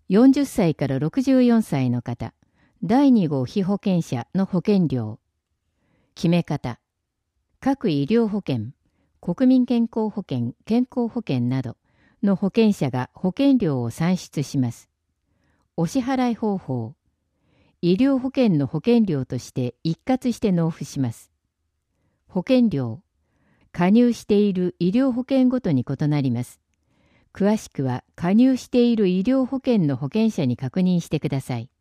40歳から64歳の方、第2号被保険者の保険料。決め方。各医療保険、国民健康保険、健康保険などの保険者が保険料を算出します。お支払い方法。医療保険の保険料として一括して納付します。保険料。加入している医療保険ごとに異なります。詳しくは加入している医療保険の保険者に確認してください。